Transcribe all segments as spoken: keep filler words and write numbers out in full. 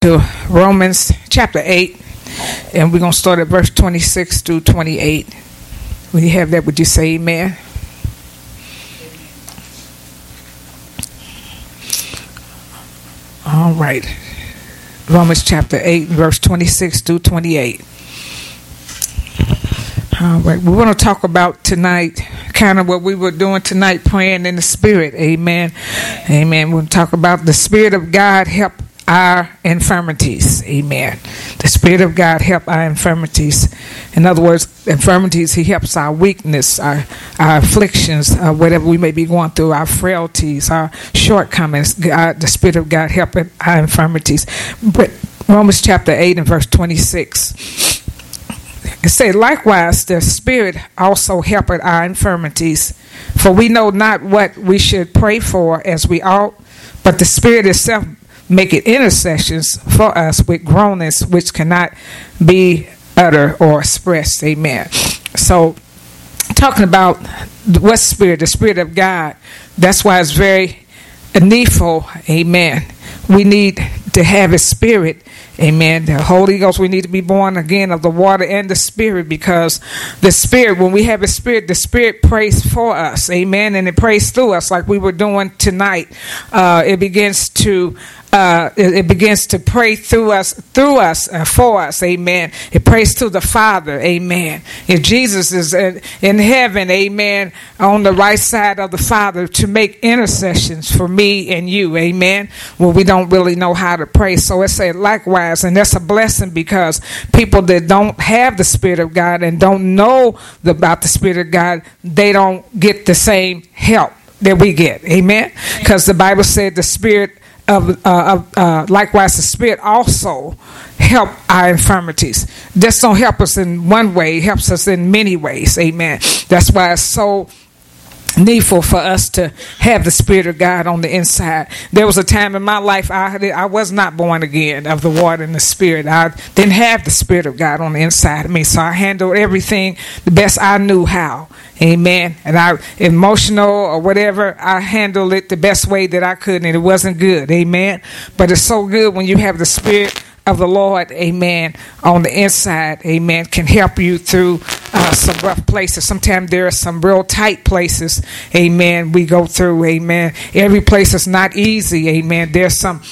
To Romans chapter eight, and we're going to start at verse twenty-six through twenty-eight. When you have that, would you say amen? All right. Romans chapter eight, verse twenty-six through twenty-eight. All right. We want to talk about tonight, kind of what we were doing tonight, praying in the Spirit. Amen. Amen. We'll talk about the Spirit of God help our infirmities. Amen. The Spirit of God help our infirmities. In other words, infirmities, He helps our weakness, our, our afflictions, uh, whatever we may be going through, our frailties, our shortcomings. God, the Spirit of God help our infirmities. But Romans chapter eight and verse twenty-six, it says, likewise, the Spirit also helpeth our infirmities, for we know not what we should pray for as we ought, but the Spirit itself maketh intercessions for us with groanings which cannot be uttered or expressed. Amen. So, talking about what Spirit, the Spirit of God, that's why it's very needful. Amen. We need to have His Spirit. Amen. The Holy Ghost, we need to be born again of the water and the Spirit, because the Spirit, when we have His Spirit, the Spirit prays for us. Amen. And it prays through us like we were doing tonight. Uh, it begins to Uh, it, it begins to pray through us, through us, uh, for us. Amen. It prays to the Father. Amen. If Jesus is in, in heaven, amen, on the right side of the Father to make intercessions for me and you. Amen. Well, we don't really know how to pray. So it said likewise, and that's a blessing, because people that don't have the Spirit of God and don't know the, about the Spirit of God, they don't get the same help that we get. Amen. Because the Bible said the Spirit Of, uh, of uh, likewise, the Spirit also help our infirmities. This don't help us in one way; it helps us in many ways. Amen. That's why it's so needful for us to have the Spirit of God on the inside. There was a time in my life I I was not born again of the water and the Spirit. I didn't have the Spirit of God on the inside of me, so I handled everything the best I knew how. Amen. And I, emotional or whatever, I handled it the best way that I could, and it wasn't good. Amen. But it's so good when you have the Spirit of the Lord, amen, on the inside, amen, can help you through uh, some rough places. Sometimes there are some real tight places, amen, we go through, amen. Every place is not easy, amen. There's some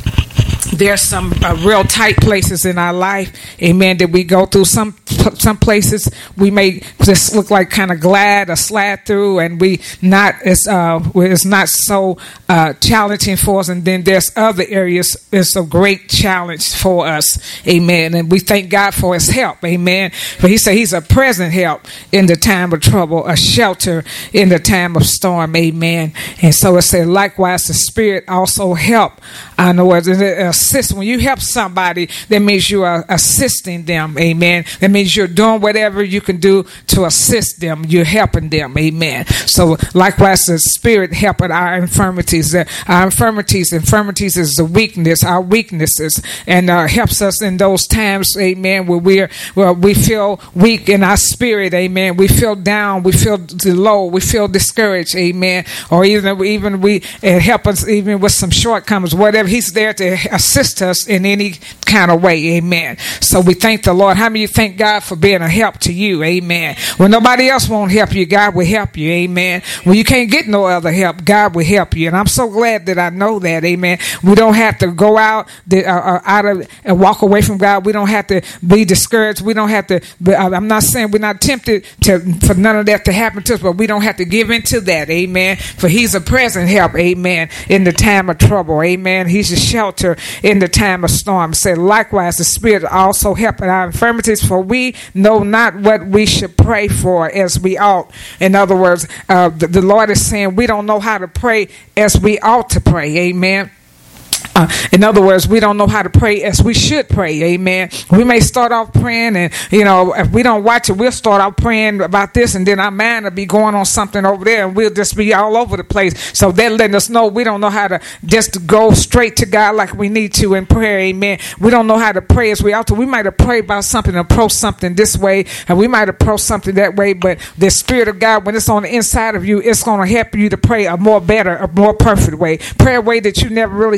There's some uh, real tight places in our life, amen, that we go through. Some some places we may just look like kind of glide or slide through, and we not it's uh it's not so uh, challenging for us. And then there's other areas it's a great challenge for us, amen. And we thank God for His help, amen. But He said He's a present help in the time of trouble, a shelter in the time of storm, amen. And so it said likewise the Spirit also help. I know it assist. When you help somebody, that means you are assisting them, amen. That means you're doing whatever you can do to assist them. You're helping them, amen. So likewise the Spirit helping our infirmities. Uh, our infirmities, infirmities is the weakness, our weaknesses, and uh, helps us in those times, amen, where we're where we feel weak in our spirit, amen. We feel down, we feel low, we feel discouraged, amen. Or even even we uh, help us even with some shortcomings, whatever. He's there to assist us in any kind of way, amen. So we thank the Lord. How many of you thank God for being a help to you, amen? When nobody else won't help you, God will help you, amen. When you can't get no other help, God will help you. And I'm so glad that I know that, amen. We don't have to go out the, uh, out of and walk away from God. We don't have to be discouraged. We don't have to be, I'm not saying we're not tempted to for none of that to happen to us, but we don't have to give into that, amen. For He's a present help, amen, in the time of trouble, amen. He's a shelter in the time of storm. Say likewise the Spirit also helping our infirmities, for we know not what we should pray for as we ought. In other words, uh, the, the Lord is saying we don't know how to pray as we ought to pray, amen. Uh, in other words, we don't know how to pray as we should pray. Amen. We may start off praying, and you know, if we don't watch it, we'll start off praying about this, and then our mind will be going on something over there, and we'll just be all over the place. So they're letting us know we don't know how to just go straight to God like we need to in prayer. Amen. We don't know how to pray as we ought to. We might have prayed about something, approach something this way, and we might approach something that way. But the Spirit of God, when it's on the inside of you, it's going to help you to pray a more better, a more perfect way. Pray a way that you never really thought about.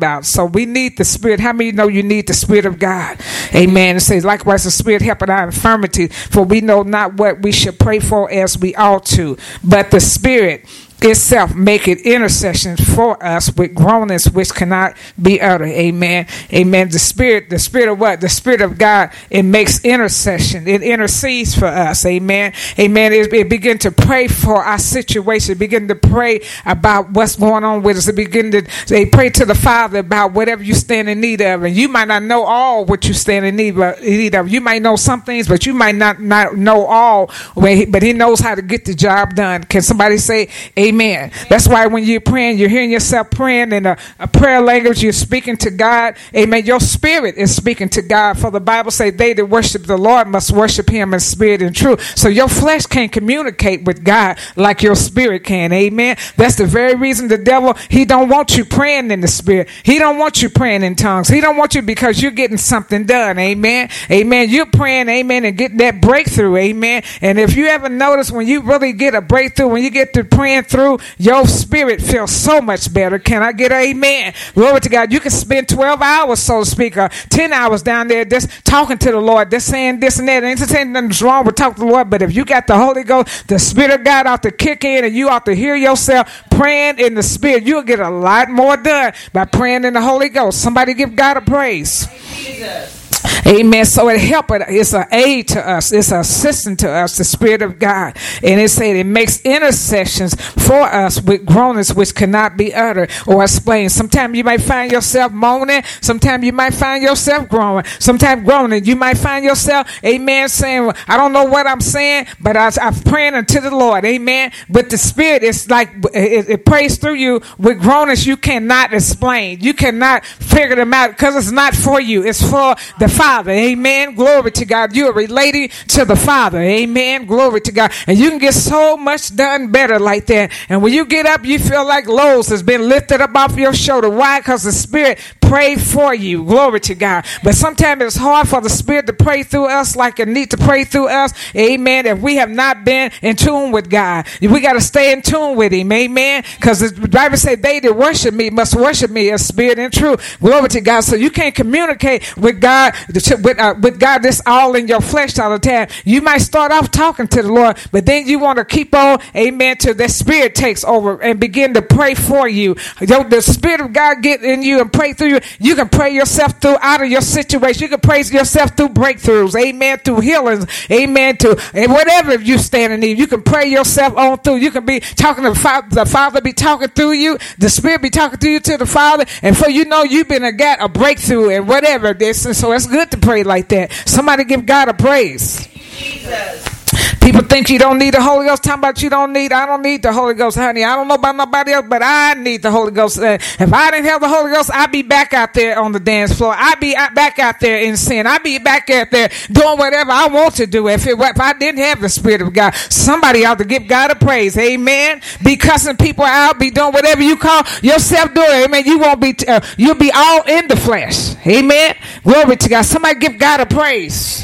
about. So we need the Spirit. How many know you need the Spirit of God? Amen. It says, likewise, the Spirit helpeth our infirmity, for we know not what we should pray for as we ought to. But the Spirit itself make it intercession for us with groanings which cannot be uttered. Amen. Amen. The Spirit, the Spirit of what? The Spirit of God, it makes intercession. It intercedes for us. Amen. Amen. It, it begin to pray for our situation. It begin to pray about what's going on with us. It begin to they pray to the Father about whatever you stand in need of. And you might not know all what you stand in need of. You might know some things, but you might not, not know all. But He knows how to get the job done. Can somebody say amen? That's why when you're praying, you're hearing yourself praying in a, a prayer language. You're speaking to God. Amen. Your spirit is speaking to God. For the Bible says, they that worship the Lord must worship Him in spirit and truth. So your flesh can't communicate with God like your spirit can. Amen. That's the very reason the devil, he don't want you praying in the spirit. He don't want you praying in tongues. He don't want you because you're getting something done. Amen. Amen. You're praying, amen, and getting that breakthrough. Amen. And if you ever notice when you really get a breakthrough, when you get to praying through, your spirit feels so much better. Can I get an amen? Glory to God. You can spend twelve hours, so to speak, or ten hours down there just talking to the Lord, just saying this and that. Ain't saying nothing's wrong with talking to the Lord, but if you got the Holy Ghost, the Spirit of God ought to kick in, and you ought to hear yourself praying in the Spirit. You'll get a lot more done by praying in the Holy Ghost. Somebody give God a praise. Jesus. Amen. So it helps. It's an aid to us. It's an assistant to us, the Spirit of God. And it said it makes intercessions for us with groanings which cannot be uttered or explained. Sometimes you might find yourself moaning. Sometimes you might find yourself groaning. Sometimes groaning. You might find yourself, amen, saying, well, I don't know what I'm saying, but I, I'm praying unto the Lord. Amen. But the Spirit is like, it, it prays through you with groanings you cannot explain. You cannot figure them out because it's not for you. It's for the Father. Amen. Glory to God. You are related to the Father. Amen. Glory to God. And you can get so much done better like that. And when you get up, you feel like loads has been lifted up off your shoulder. Why? Because the Spirit prayed for you. Glory to God. But sometimes it's hard for the Spirit to pray through us like it needs to pray through us. Amen. If we have not been in tune with God, we got to stay in tune with Him. Amen. Because the Bible says, they that worship me must worship me in spirit and truth. Glory to God. So you can't communicate with God With, uh, with God, this all in your flesh all the time. You might start off talking to the Lord, but then you want to keep on, amen, till the Spirit takes over and begin to pray for you. The Spirit of God get in you and pray through you. You can pray yourself through out of your situation. You can praise yourself through breakthroughs, amen, through healings, amen, to and whatever you stand in need. You can pray yourself on through. You can be talking to the Father, the Father be talking through you, the Spirit be talking through you to the Father, and for you know you've been a, got a breakthrough and whatever this. And so it's good to pray like that. Somebody give God a praise. Jesus. People think you don't need the Holy Ghost. Talking about you don't need. I don't need the Holy Ghost, honey. I don't know about nobody else, but I need the Holy Ghost. Uh, if I didn't have the Holy Ghost, I'd be back out there on the dance floor. I'd be back out there in sin. I'd be back out there doing whatever I want to do. If it, if I didn't have the Spirit of God, somebody ought to give God a praise. Amen. Be cussing people out. Be doing whatever you call yourself doing. Amen. You won't be. Uh, you'll be all in the flesh. Amen. Glory to God. Somebody give God a praise.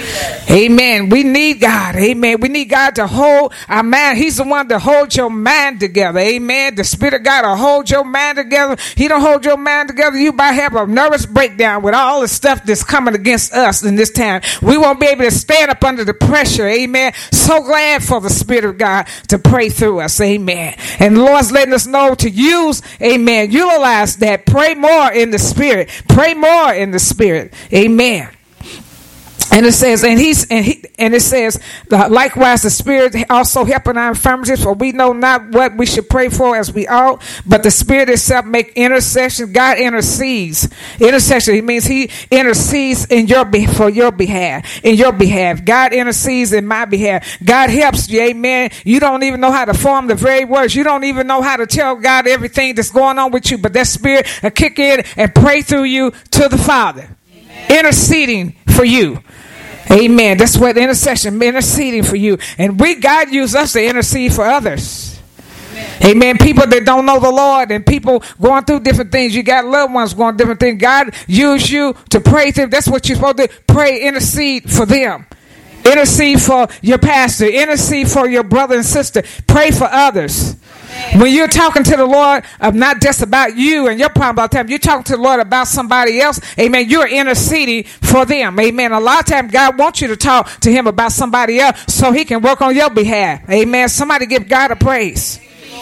Amen. We need God. Amen. We need God to hold our mind. He's the one to hold your mind together. Amen. The Spirit of God will hold your mind together. He don't hold your mind together. You might have a nervous breakdown with all the stuff that's coming against us in this time. We won't be able to stand up under the pressure. Amen. So glad for the Spirit of God to pray through us. Amen. And the Lord's letting us know to use, amen, utilize that. Pray more in the Spirit. Pray more in the Spirit. Amen. And it says, and he's and he and it says, uh, likewise the Spirit also helping our infirmities, for we know not what we should pray for as we ought, but the Spirit itself make intercession. God intercedes. Intercession. He means He intercedes in your for your behalf. In your behalf, God intercedes in my behalf. God helps you. Amen. You don't even know how to form the very words. You don't even know how to tell God everything that's going on with you. But that Spirit will kick in and pray through you to the Father, amen, interceding for you. Amen. That's what intercession, interceding for you. And we, God used us to intercede for others. Amen. Amen. People that don't know the Lord and people going through different things. You got loved ones going through different things. God used you to pray through. That's what you're supposed to pray, intercede for them. Intercede for your pastor. Intercede for your brother and sister. Pray for others. When you're talking to the Lord of not just about you and your problem all the time, you're talking to the Lord about somebody else. Amen. You're interceding for them. Amen. A lot of times God wants you to talk to him about somebody else so he can work on your behalf. Amen. Somebody give God a praise.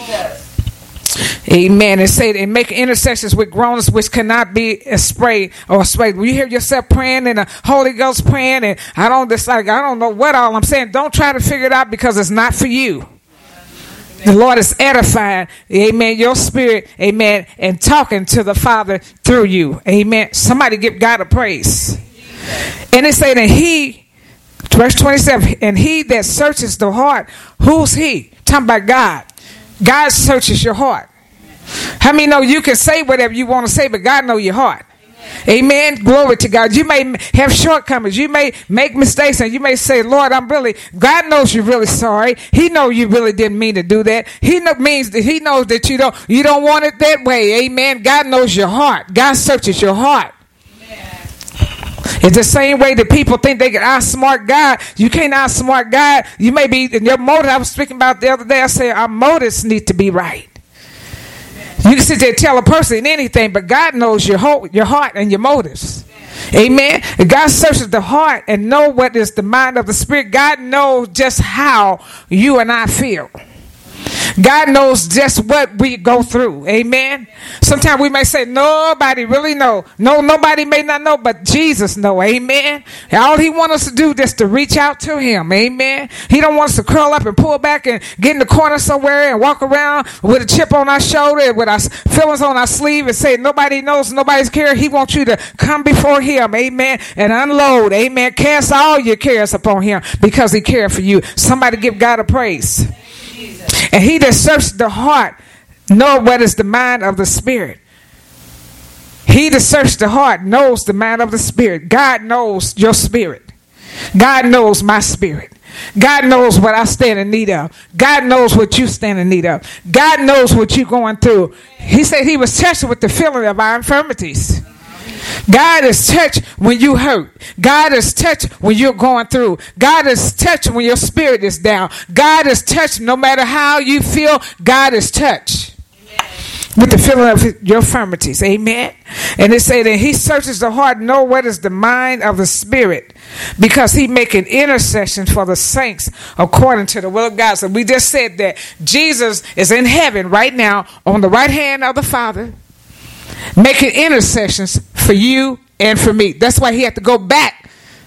Amen. And say and make intercessions with groanings which cannot be sprayed or sprayed. When you hear yourself praying and the Holy Ghost praying, and I don't just like I don't know what all I'm saying. Don't try to figure it out because it's not for you. The Lord is edifying, amen, your spirit, amen, and talking to the Father through you, amen. Somebody give God a praise. And it said, and he, verse twenty-seven, and he that searches the heart, who's he? Talking about God. God searches your heart. How many know you can say whatever you want to say, but God knows your heart? Amen. Glory to God. You may have shortcomings. You may make mistakes, and you may say, Lord, I'm really, God knows you're really sorry. He knows you really didn't mean to do that. He know, means that he knows that you don't, you don't want it that way. Amen. God knows your heart. God searches your heart. Amen. It's the same way that people think they can outsmart God. You can't outsmart God. You may be, in your motive, I was speaking about the other day, I said our motives need to be right. You can sit there and tell a person anything, but God knows your whole, your heart and your motives. Amen. And God searches the heart and know what is the mind of the Spirit. God knows just how you and I feel. God knows just what we go through. Amen. Sometimes we may say nobody really know. No, nobody may not know, but Jesus know. Amen. And all he wants us to do is to reach out to him. Amen. He don't want us to curl up and pull back and get in the corner somewhere and walk around with a chip on our shoulder and with our feelings on our sleeve and say nobody knows, nobody's care. He wants you to come before him. Amen. And unload. Amen. Cast all your cares upon him because he cared for you. Somebody give God a praise. And he that searches the heart know what is the mind of the Spirit. He that searches the heart knows the mind of the Spirit. God knows your spirit. God knows my spirit. God knows what I stand in need of. God knows what you stand in need of. God knows what you're going through. He said he was touched with the feeling of our infirmities. God is touched when you hurt. God is touched when you're going through. God is touched when your spirit is down. God is touched no matter how you feel. God is touched with the feeling of your infirmities. Amen. And it said that he searches the heart, know what is the mind of the Spirit, because he making intercession for the saints according to the will of God. So we just said that Jesus is in heaven right now on the right hand of the Father, making intercessions for you and for me. That's why he had to go back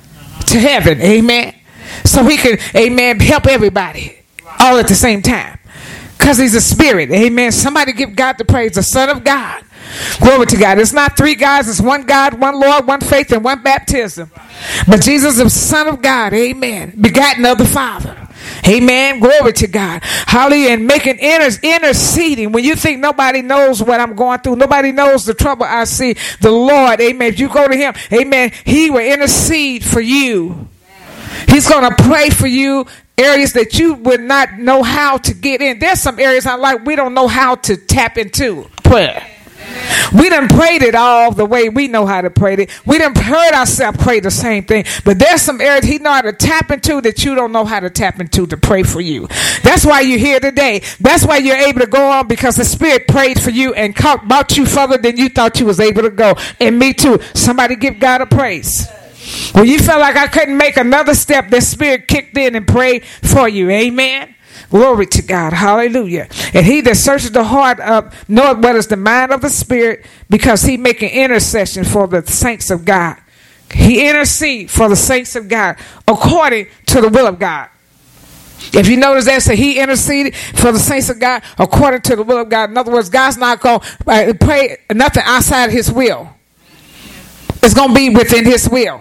to heaven. Amen. So he can, amen, help everybody all at the same time. Because he's a spirit. Amen. Somebody give God the praise. The Son of God. Glory to God. It's not three gods. It's one God, one Lord, one faith, and one baptism. But Jesus is the Son of God. Amen. Begotten of the Father. Amen. Glory to God. Hallelujah. And making inter- interceding. When you think nobody knows what I'm going through, nobody knows the trouble I see, the Lord, amen, if you go to him, amen, he will intercede for you. He's going to pray for you. Areas that you would not know how to get in. There's some areas I like we don't know how to tap into prayer. We done prayed it all the way we know how to pray it. We done heard ourselves pray the same thing. But there's some areas he know how to tap into that you don't know how to tap into to pray for you. That's why you're here today. That's why you're able to go on, because the Spirit prayed for you and brought you further than you thought you was able to go. And me too. Somebody give God a praise. When you felt like I couldn't make another step, the Spirit kicked in and prayed for you. Amen. Glory to God. Hallelujah. And he that searches the heart up knoweth what is the mind of the Spirit, because he making intercession for the saints of God. He intercede for the saints of God according to the will of God. If you notice that, say he interceded for the saints of God according to the will of God. In other words, God's not going to pray nothing outside his will. It's going to be within his will.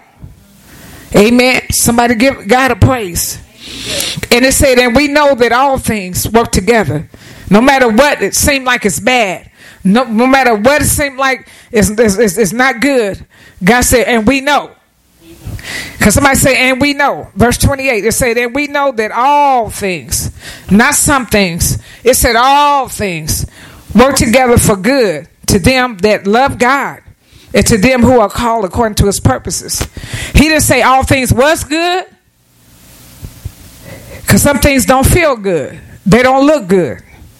Amen. Somebody give God a praise. And it said, and we know that all things work together. No matter what it seemed like it's bad. No, no matter what it seemed like it's, it's, it's not good. God said, and we know. Because somebody say, and we know. Verse twenty-eight, it said, and we know that all things, not some things. It said all things work together for good to them that love God, and to them who are called according to his purposes. He didn't say all things was good, because some things don't feel good. They don't look good.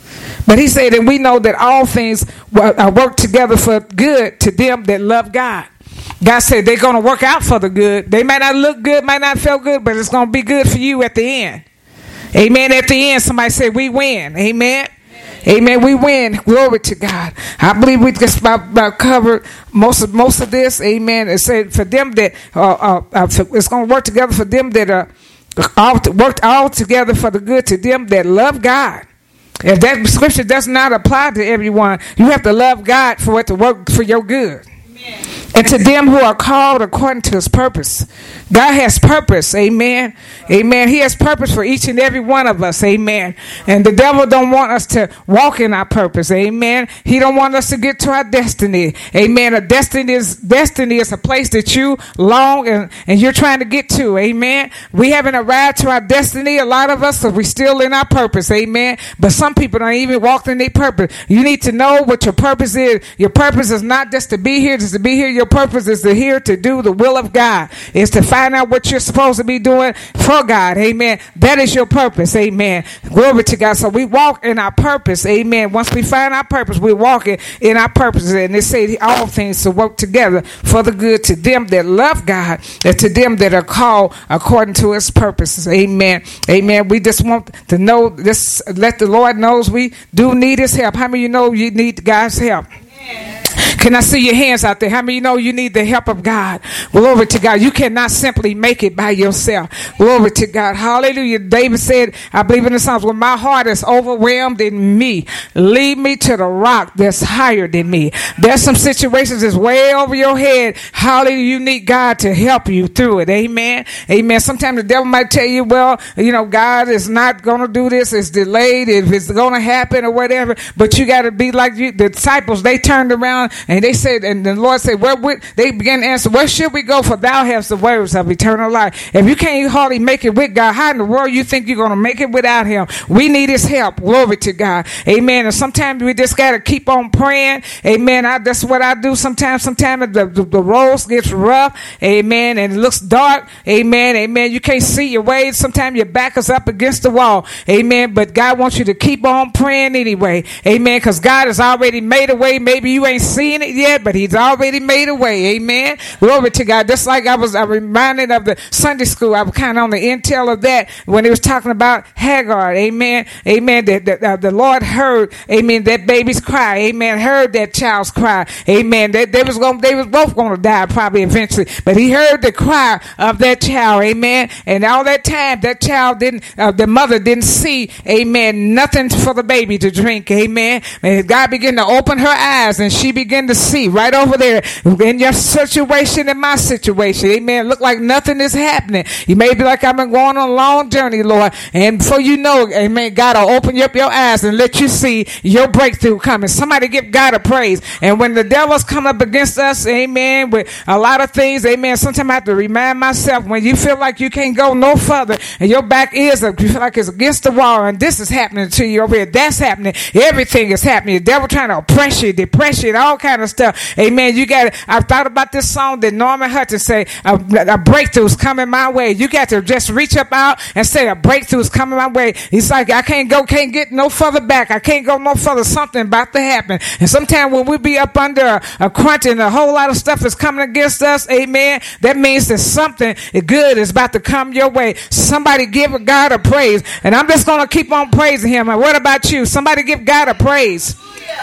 But he said, and we know that all things work together for good to them that love God. God said they're going to work out for the good. They might not look good, might not feel good, but it's going to be good for you at the end. Amen. At the end, somebody said we win. Amen. Amen. We win. Glory to God. I believe we just about, about covered most of most of this. Amen. It said for them that uh, uh, uh, it's going to work together for them that are all worked all together for the good to them that love God. If that scripture does not apply to everyone, you have to love God for it to work for your good. Amen. And to them who are called according to his purpose. God has purpose. Amen. Amen. He has purpose for each and every one of us. Amen. And the devil don't want us to walk in our purpose. Amen. He don't want us to get to our destiny. Amen. A destiny is destiny is a place that you long and, and you're trying to get to. Amen. We haven't arrived to our destiny. A lot of us, because we're still in our purpose. Amen. But some people don't even walk in their purpose. You need to know what your purpose is. Your purpose is not just to be here, just to be here. Your purpose is to here to do the will of God. Is to find out what you're supposed to be doing for God. Amen. That is your purpose. Amen. Glory to God. So we walk in our purpose. Amen. Once we find our purpose, we walk in, in our purpose. And they say all things to work together for the good to them that love God and to them that are called according to his purposes. Amen. Amen. We just want to know this. Let the Lord knows we do need his help. How many of you know you need God's help? Amen. Can I see your hands out there? How many of you know you need the help of God? Glory to God. You cannot simply make it by yourself. Glory to God. Hallelujah. David said, I believe in the Psalms, when my heart is overwhelmed in me, lead me to the rock that's higher than me. There's some situations that's way over your head. Hallelujah. You need God to help you through it. Amen. Amen. Sometimes the devil might tell you, well, you know, God is not going to do this. It's delayed. If it's going to happen or whatever, but you got to be like you, the disciples. They turned around and they said, and the Lord said, where would they began to answer, where should we go? For thou hast the words of eternal life. If you can't hardly make it with God, how in the world you think you're going to make it without him? We need his help. Glory to God. Amen. And sometimes we just got to keep on praying. Amen. I, that's what I do sometimes. Sometimes the, the, the road gets rough. Amen. And it looks dark. Amen. Amen. You can't see your way. Sometimes your back is up against the wall. Amen. But God wants you to keep on praying anyway. Amen. Because God has already made a way. Maybe you ain't seen it yet, but he's already made a way. Amen. Glory to God. Just like I was I reminded of the Sunday school. I was kind of on the intel of that when he was talking about Hagar. Amen. Amen. That the, uh, the Lord heard, amen, that baby's cry. Amen. Heard that child's cry. Amen. That they was going they was both going to die probably eventually. But he heard the cry of that child. Amen. And all that time that child didn't uh, the mother didn't see, amen, nothing for the baby to drink. Amen. And God began to open her eyes and she began to see right over there in your situation and my situation. Amen. Look like nothing is happening. You may be like, I've been going on a long journey, Lord. And before you know, amen, God will open up your eyes and let you see your breakthrough coming. Somebody give God a praise. And when the devil's come up against us, amen, with a lot of things, amen, sometimes I have to remind myself, when you feel like you can't go no further and your back is up, you feel like it's against the wall and this is happening to you over here, that's happening, everything is happening. The devil trying to oppress you, depress you, and all kind of stuff. Amen. You got. I've thought about this song that Norman Hutchins say, a, a breakthrough's coming my way. You got to just reach up out and say, a breakthrough's coming my way. He's like, I can't go, can't get no further back. I can't go no further. Something about to happen. And sometimes when we be up under a, a crunch and a whole lot of stuff is coming against us, amen, that means that something good is about to come your way. Somebody give God a praise. And I'm just going to keep on praising him. And what about you? Somebody give God a praise.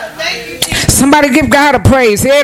Somebody give God a praise. I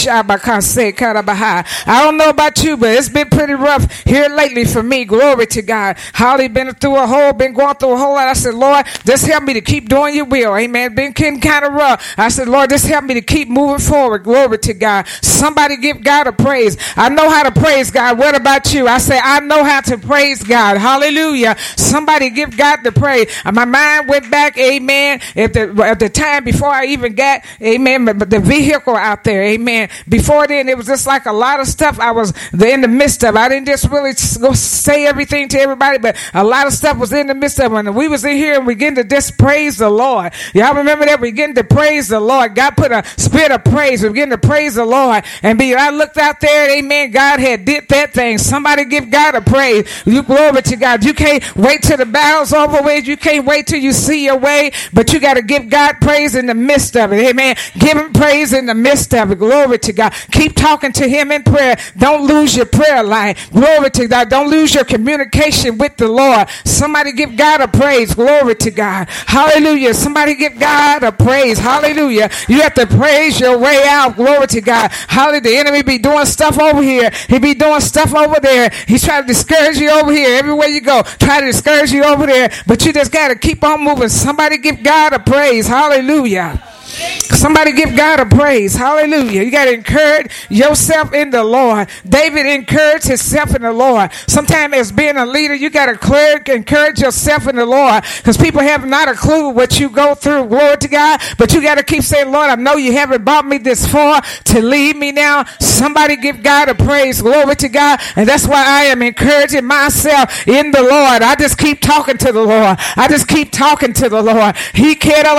don't know about you, but it's been pretty rough here lately for me. Glory to God. Holly been through a whole, been going through a whole lot. I said, Lord, just help me to keep doing your will. Amen. Been getting kind of rough. I said, Lord, just help me to keep moving forward. Glory to God. Somebody give God a praise. I know how to praise God. What about you? I say, I know how to praise God. Hallelujah. Somebody give God the praise. My mind went back, amen, at the, at the time before I even got, amen, amen, but, but the vehicle out there, amen. Before then, it was just like a lot of stuff I was in the midst of. I didn't just really go say everything to everybody, but a lot of stuff was in the midst of it. And we was in here and we began to just praise the Lord. Y'all remember that? We began to praise the Lord. God put a spirit of praise. We began to praise the Lord. And be, I looked out there, amen, God had did that thing. Somebody give God a praise. You glory to God. You can't wait till the battle's over with. You can't wait till you see your way, but you got to give God praise in the midst of it. Amen. Give him praise in the midst of it. Glory to God. Keep talking to him in prayer. Don't lose your prayer life. Glory to God. Don't lose your communication with the Lord. Somebody give God a praise. Glory to God. Hallelujah. Somebody give God a praise. Hallelujah. You have to praise your way out. Glory to God. Hallelujah. The enemy be doing stuff over here. He be doing stuff over there. He's trying to discourage you over here. Everywhere you go, try to discourage you over there. But you just got to keep on moving. Somebody give God a praise. Hallelujah. Somebody give God a praise. Hallelujah. You got to encourage yourself in the Lord. David encouraged himself in the Lord. Sometimes as being a leader, you got to encourage yourself in the Lord, because people have not a clue what you go through. Glory to God. But you got to keep saying, Lord, I know you haven't brought me this far to leave me now. Somebody give God a praise. Glory to God. And that's why I am encouraging myself in the Lord. I just keep talking to the Lord. I just keep talking to the Lord. He can't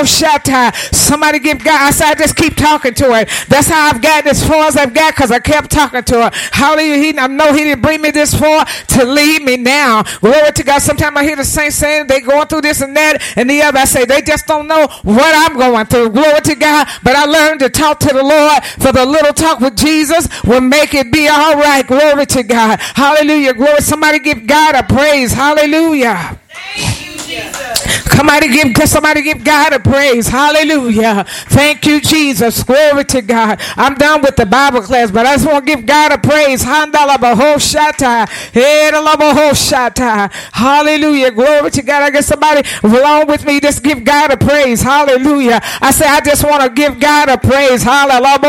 Somebody give God. I said, I just keep talking to her. That's how I've got as far as I've got, because I kept talking to her. Hallelujah. He, I know he didn't bring me this far to leave me now. Glory to God. Sometimes I hear the saints saying they going through this and that and the other. I say they just don't know what I'm going through. Glory to God. But I learned to talk to the Lord, for the little talk with Jesus will make it be all right. Glory to God. Hallelujah. Glory. Somebody give God a praise. Hallelujah. Thank you, Jesus. Somebody give, somebody give God a praise. Hallelujah. Thank you, Jesus. Glory to God. I'm done with the Bible class, but I just want to give God a praise. Hallelujah. Glory to God. I guess somebody along with me just give God a praise. Hallelujah. I say I just want to give God a praise. Hallelujah.